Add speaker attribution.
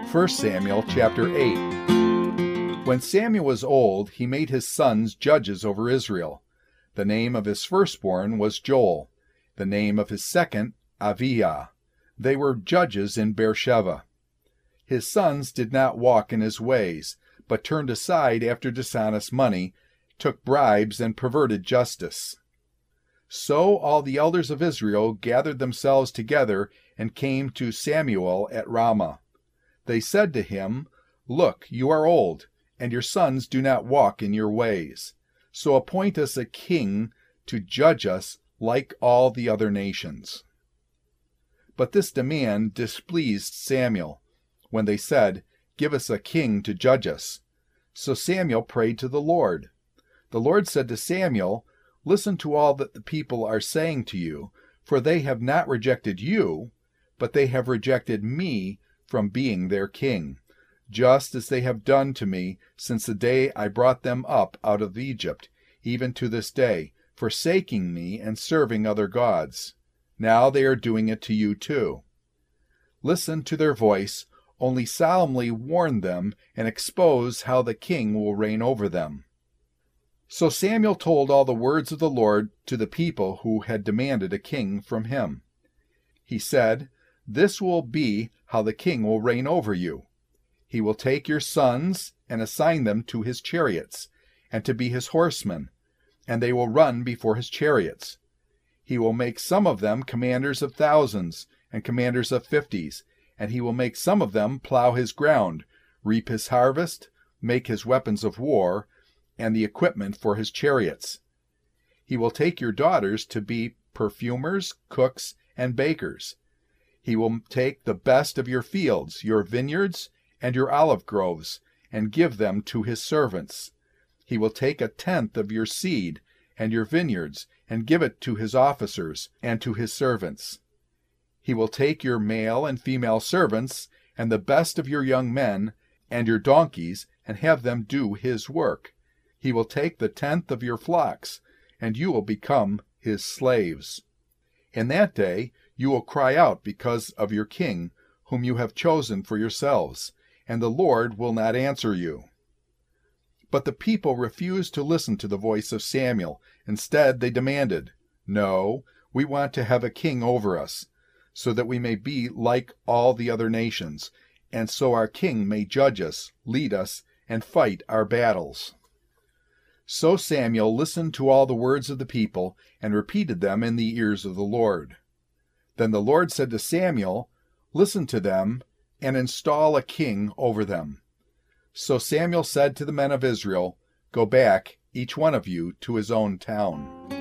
Speaker 1: 1 Samuel chapter 8. When Samuel was old, he made his sons judges over Israel. The name of his firstborn was Joel, the name of his second, Aviah. They were judges in Beersheba. His sons did not walk in his ways, but turned aside after dishonest money, took bribes, and perverted justice. So all the elders of Israel gathered themselves together and came to Samuel at Ramah. They said to him, "Look, you are old, and your sons do not walk in your ways. So appoint us a king to judge us like all the other nations." But this demand displeased Samuel, when they said, "Give us a king to judge us." So Samuel prayed to the Lord. The Lord said to Samuel, "Listen to all that the people are saying to you, for they have not rejected you, but they have rejected me from being their king, just as they have done to me since the day I brought them up out of Egypt, even to this day, forsaking me and serving other gods. Now they are doing it to you too. Listen to their voice, only solemnly warn them and expose how the king will reign over them." So Samuel told all the words of the Lord to the people who had demanded a king from him. He said, "This will be how the king will reign over you. He will take your sons and assign them to his chariots, and to be his horsemen, and they will run before his chariots. He will make some of them commanders of thousands and commanders of 50s, and he will make some of them plow his ground, reap his harvest, make his weapons of war, and the equipment for his chariots. He will take your daughters to be perfumers, cooks, and bakers. He will take the best of your fields, your vineyards, and your olive groves, and give them to his servants. He will take 1/10 of your seed and your vineyards, and give it to his officers and to his servants. He will take your male and female servants, and the best of your young men, and your donkeys, and have them do his work. He will take the 1/10 of your flocks, and you will become his slaves. In that day you will cry out because of your king, whom you have chosen for yourselves, and the Lord will not answer you." But the people refused to listen to the voice of Samuel. Instead, they demanded, "No, we want to have a king over us, so that we may be like all the other nations, and so our king may judge us, lead us, and fight our battles." So Samuel listened to all the words of the people and repeated them in the ears of the Lord. Then the Lord said to Samuel, "Listen to them and install a king over them." So Samuel said to the men of Israel, "Go back, each one of you, to his own town."